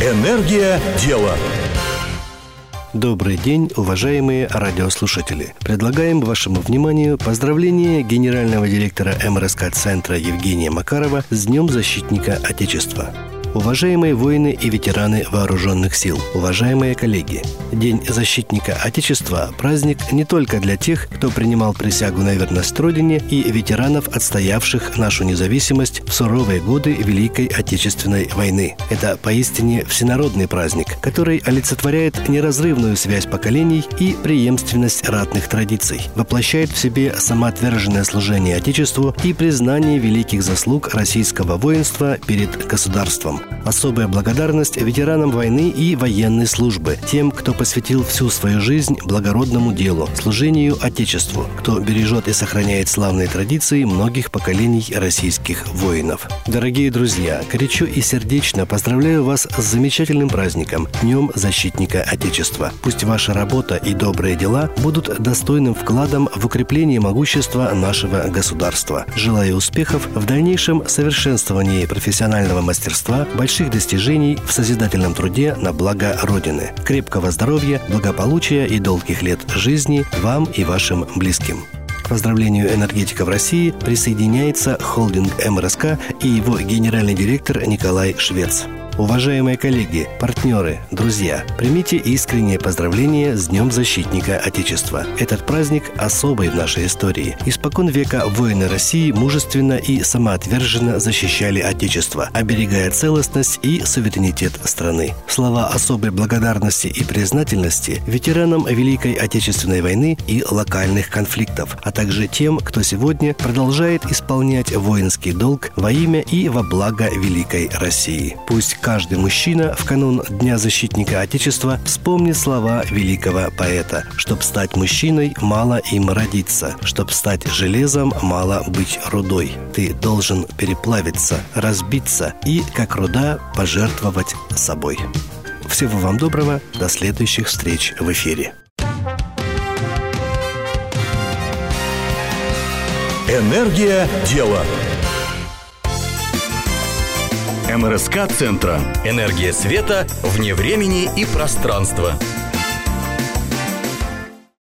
Энергия дела. Добрый день, уважаемые радиослушатели. Предлагаем вашему вниманию поздравление генерального директора МРСК-центра Евгения Макарова с Днем защитника Отечества. Уважаемые воины и ветераны вооруженных сил, уважаемые коллеги, День защитника Отечества – праздник не только для тех, кто принимал присягу на верность Родине, и ветеранов, отстоявших нашу независимость в суровые годы Великой Отечественной войны. Это поистине всенародный праздник, который олицетворяет неразрывную связь поколений и преемственность ратных традиций, воплощает в себе самоотверженное служение Отечеству и признание великих заслуг российского воинства перед государством. Особая благодарность ветеранам войны и военной службы, тем, кто посвятил всю свою жизнь благородному делу, служению Отечеству, кто бережет и сохраняет славные традиции многих поколений российских воинов. Дорогие друзья, горячо и сердечно поздравляю вас с замечательным праздником – Днем защитника Отечества. Пусть ваша работа и добрые дела будут достойным вкладом в укрепление могущества нашего государства. Желаю успехов в дальнейшем совершенствовании профессионального мастерства, больших достижений в созидательном труде на благо Родины. Крепкого здоровья, благополучия и долгих лет жизни вам и вашим близким. К поздравлению энергетиков России присоединяется холдинг МРСК и его генеральный директор Николай Швец. Уважаемые коллеги, партнеры, друзья, примите искреннее поздравление с Днем защитника Отечества. Этот праздник особый в нашей истории. Испокон века воины России мужественно и самоотверженно защищали Отечество, оберегая целостность и суверенитет страны. Слова особой благодарности и признательности ветеранам Великой Отечественной войны и локальных конфликтов, а также тем, кто сегодня продолжает исполнять воинский долг во имя и во благо Великой России. Пусть каждый мужчина в канун Дня защитника Отечества вспомнит слова великого поэта: «Чтоб стать мужчиной, мало им родиться, чтоб стать железом, мало быть рудой. Ты должен переплавиться, разбиться и, как руда, пожертвовать собой». Всего вам доброго, до следующих встреч в эфире. Энергия дела. МРСК-центра. Энергия света вне времени и пространства.